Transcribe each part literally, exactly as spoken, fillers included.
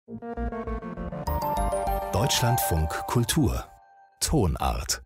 Deutschlandfunk Kultur Tonart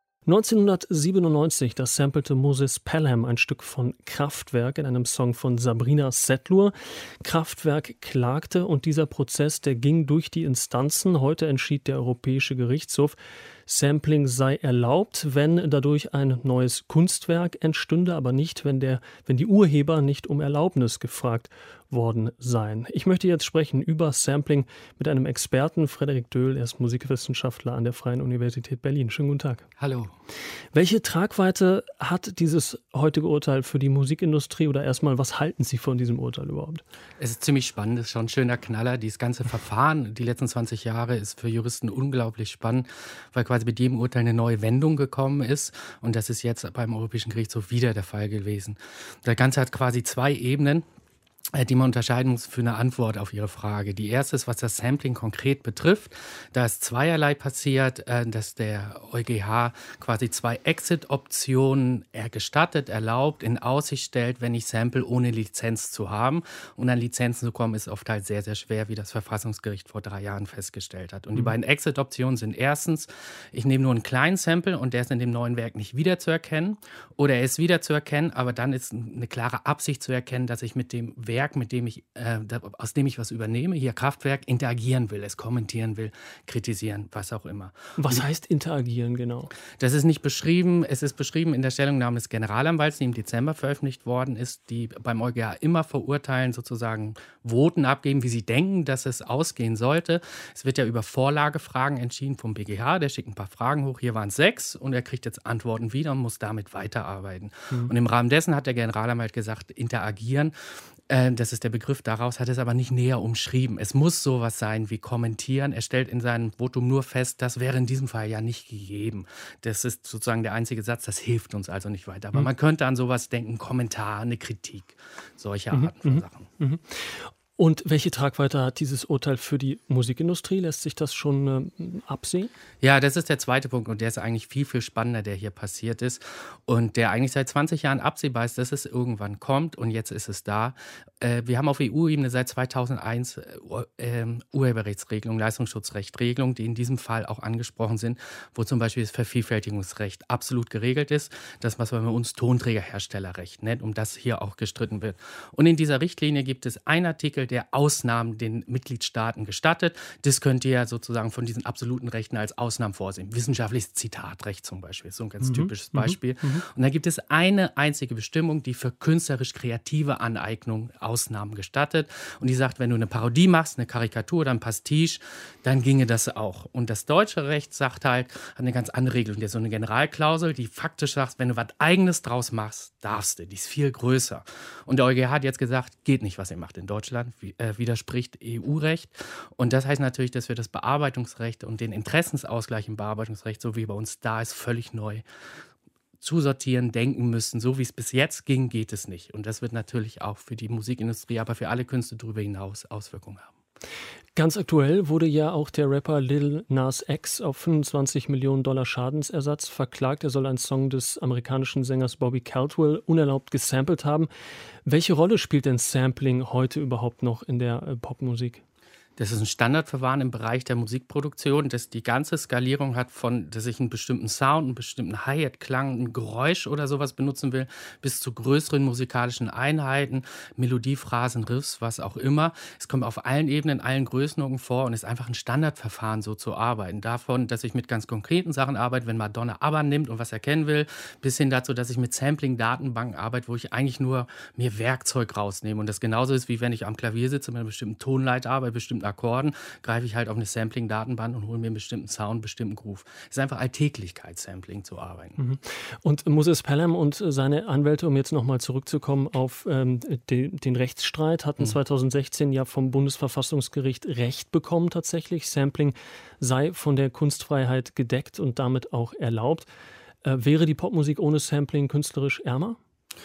neunzehnhundertsiebenundneunzig, das sampelte Moses Pelham ein Stück von Kraftwerk in einem Song von Sabrina Setlur. Kraftwerk klagte und dieser Prozess, der ging durch die Instanzen. Heute entschied der Europäische Gerichtshof, Sampling sei erlaubt, wenn dadurch ein neues Kunstwerk entstünde, aber nicht, wenn, der, wenn die Urheber nicht um Erlaubnis gefragt worden seien. Ich möchte jetzt sprechen über Sampling mit einem Experten, Frederik Döhl. Er ist Musikwissenschaftler an der Freien Universität Berlin. Schönen guten Tag. Hallo. Welche Tragweite hat dieses heutige Urteil für die Musikindustrie oder erstmal, was halten Sie von diesem Urteil überhaupt? Es ist ziemlich spannend, es ist schon ein schöner Knaller. Dieses ganze Verfahren, die letzten zwanzig Jahre, ist für Juristen unglaublich spannend, weil quasi mit jedem Urteil eine neue Wendung gekommen ist und das ist jetzt beim Europäischen Gerichtshof wieder der Fall gewesen. Das Ganze hat quasi zwei Ebenen, die man unterscheiden muss für eine Antwort auf Ihre Frage. Die erste ist, was das Sampling konkret betrifft. Da ist zweierlei passiert, dass der EuGH quasi zwei Exit-Optionen gestattet, erlaubt, in Aussicht stellt, wenn ich sample, ohne Lizenz zu haben. Und an Lizenzen zu kommen, ist oft halt sehr, sehr schwer, wie das Verfassungsgericht vor drei Jahren festgestellt hat. Und mhm. die beiden Exit-Optionen sind erstens, ich nehme nur einen kleinen Sample und der ist in dem neuen Werk nicht wiederzuerkennen. Oder er ist wiederzuerkennen, aber dann ist eine klare Absicht zu erkennen, dass ich mit dem Werk, mit dem ich, äh, aus dem ich was übernehme, hier Kraftwerk, interagieren will, es kommentieren will, kritisieren, was auch immer. Was heißt interagieren genau? Das ist nicht beschrieben. Es ist beschrieben in der Stellungnahme des Generalanwalts, die im Dezember veröffentlicht worden ist, die beim EuGH immer verurteilen, sozusagen Voten abgeben, wie sie denken, dass es ausgehen sollte. Es wird ja über Vorlagefragen entschieden vom B G H, der schickt ein paar Fragen hoch, hier waren es sechs und er kriegt jetzt Antworten wieder und muss damit weiterarbeiten. Mhm. Und im Rahmen dessen hat der Generalanwalt gesagt, interagieren. Das ist der Begriff, daraus hat es aber nicht näher umschrieben. Es muss sowas sein wie kommentieren. Er stellt in seinem Votum nur fest, das wäre in diesem Fall ja nicht gegeben. Das ist sozusagen der einzige Satz, das hilft uns also nicht weiter. Aber mhm. man könnte an sowas denken, Kommentar, eine Kritik, solche Arten mhm. von Sachen. Mhm. Und welche Tragweite hat dieses Urteil für die Musikindustrie? Lässt sich das schon äh, absehen? Ja, das ist der zweite Punkt und der ist eigentlich viel, viel spannender, der hier passiert ist und der eigentlich seit zwanzig Jahren absehbar ist, dass es irgendwann kommt und jetzt ist es da. Äh, wir haben auf E U-Ebene seit zweitausendeins äh, Urheberrechtsregelungen, Leistungsschutzrechtregelungen, die in diesem Fall auch angesprochen sind, wo zum Beispiel das Vervielfältigungsrecht absolut geregelt ist. Das, was man bei uns Tonträgerherstellerrecht nennt, um das hier auch gestritten wird. Und in dieser Richtlinie gibt es einen Artikel, der Ausnahmen den Mitgliedstaaten gestattet. Das könnt ihr ja sozusagen von diesen absoluten Rechten als Ausnahmen vorsehen. Wissenschaftliches Zitatrecht zum Beispiel, so ein ganz mhm. typisches Beispiel. Mhm. Und da gibt es eine einzige Bestimmung, die für künstlerisch-kreative Aneignung Ausnahmen gestattet. Und die sagt, wenn du eine Parodie machst, eine Karikatur oder ein Pastiche, dann ginge das auch. Und das deutsche Recht sagt halt, hat eine ganz andere Regelung. Der ist so eine Generalklausel, die faktisch sagt, wenn du was Eigenes draus machst, darfst du. Die ist viel größer. Und der EuGH hat jetzt gesagt, geht nicht, was ihr macht in Deutschland. Widerspricht E U-Recht. Und das heißt natürlich, dass wir das Bearbeitungsrecht und den Interessensausgleich im Bearbeitungsrecht, so wie bei uns da ist, völlig neu zusortieren, denken müssen. So wie es bis jetzt ging, geht es nicht. Und das wird natürlich auch für die Musikindustrie, aber für alle Künste darüber hinaus Auswirkungen haben. Ganz aktuell wurde ja auch der Rapper Lil Nas X auf fünfundzwanzig Millionen Dollar Schadensersatz verklagt. Er soll einen Song des amerikanischen Sängers Bobby Caldwell unerlaubt gesampelt haben. Welche Rolle spielt denn Sampling heute überhaupt noch in der äh, Popmusik? Das ist ein Standardverfahren im Bereich der Musikproduktion, das die ganze Skalierung hat von, dass ich einen bestimmten Sound, einen bestimmten Hi-Hat-Klang, ein Geräusch oder sowas benutzen will, bis zu größeren musikalischen Einheiten, Melodie, Phrasen, Riffs, was auch immer. Es kommt auf allen Ebenen, allen Größenordnungen vor und ist einfach ein Standardverfahren, so zu arbeiten. Davon, dass ich mit ganz konkreten Sachen arbeite, wenn Madonna ABBA nimmt und was erkennen will, bis hin dazu, dass ich mit Sampling-Datenbanken arbeite, wo ich eigentlich nur mir Werkzeug rausnehme. Und das genauso ist, wie wenn ich am Klavier sitze mit einer bestimmten Tonleiter arbeite, bestimmten Akkorden, greife ich halt auf eine Sampling-Datenbank und hole mir einen bestimmten Sound, einen bestimmten Groove. Es ist einfach Alltäglichkeit, Sampling zu arbeiten. Und Moses Pelham und seine Anwälte, um jetzt nochmal zurückzukommen auf ähm, den, den Rechtsstreit, hatten mhm. zweitausendsechzehn ja vom Bundesverfassungsgericht Recht bekommen tatsächlich. Sampling sei von der Kunstfreiheit gedeckt und damit auch erlaubt. Äh, wäre die Popmusik ohne Sampling künstlerisch ärmer?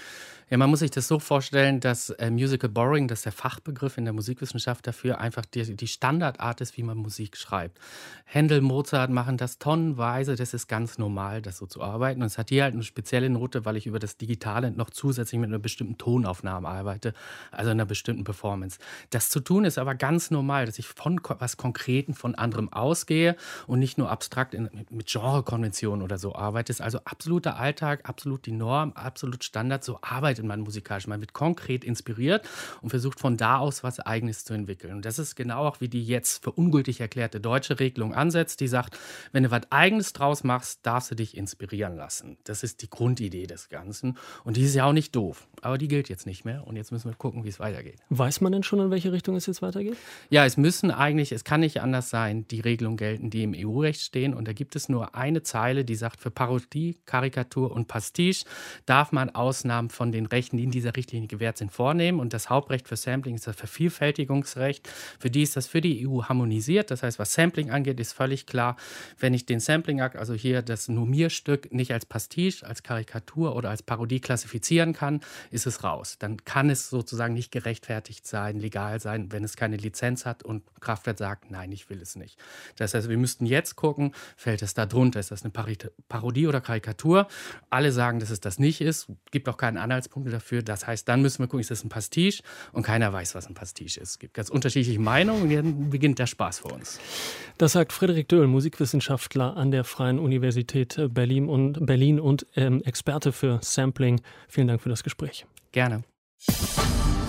Ja, man muss sich das so vorstellen, dass äh, Musical Borrowing, das ist der Fachbegriff in der Musikwissenschaft dafür, einfach die, die Standardart ist, wie man Musik schreibt. Händel, Mozart machen das tonnenweise, das ist ganz normal, das so zu arbeiten. Und es hat hier halt eine spezielle Note, weil ich über das Digitale noch zusätzlich mit einer bestimmten Tonaufnahme arbeite, also einer bestimmten Performance. Das zu tun ist aber ganz normal, dass ich von ko- was Konkreten von anderem ausgehe und nicht nur abstrakt in, mit, mit Genrekonventionen oder so arbeite. Es ist also absoluter Alltag, absolut die Norm, absolut Standard. So arbeitet man musikalisch. Man wird konkret inspiriert und versucht von da aus was Eigenes zu entwickeln. Und das ist genau auch, wie die jetzt für ungültig erklärte deutsche Regelung ansetzt, die sagt, wenn du was Eigenes draus machst, darfst du dich inspirieren lassen. Das ist die Grundidee des Ganzen. Und die ist ja auch nicht doof. Aber die gilt jetzt nicht mehr. Und jetzt müssen wir gucken, wie es weitergeht. Weiß man denn schon, in welche Richtung es jetzt weitergeht? Ja, es müssen eigentlich, es kann nicht anders sein, die Regelungen gelten, die im E U-Recht stehen. Und da gibt es nur eine Zeile, die sagt, für Parodie, Karikatur und Pastiche darf man Ausnahmen von den Rechten, die in dieser Richtlinie gewährt sind, vornehmen. Und das Hauptrecht für Sampling ist das Vervielfältigungsrecht. Für die ist das für die E U harmonisiert. Das heißt, was Sampling angeht, ist völlig klar, wenn ich den Sampling-Akt, also hier das Normierstück, nicht als Pastiche, als Karikatur oder als Parodie klassifizieren kann, ist es raus. Dann kann es sozusagen nicht gerechtfertigt sein, legal sein, wenn es keine Lizenz hat und Kraftwerk sagt, nein, ich will es nicht. Das heißt, wir müssten jetzt gucken, fällt es da drunter? Ist das eine Parodie oder Karikatur? Alle sagen, dass es das nicht ist. Gibt auch keine Anhaltspunkte dafür. Das heißt, dann müssen wir gucken, ist das ein Pastiche? Und keiner weiß, was ein Pastiche ist. Es gibt ganz unterschiedliche Meinungen und dann beginnt der Spaß für uns. Das sagt Frederik Döhl, Musikwissenschaftler an der Freien Universität Berlin und, Berlin und ähm, Experte für Sampling. Vielen Dank für das Gespräch. Gerne.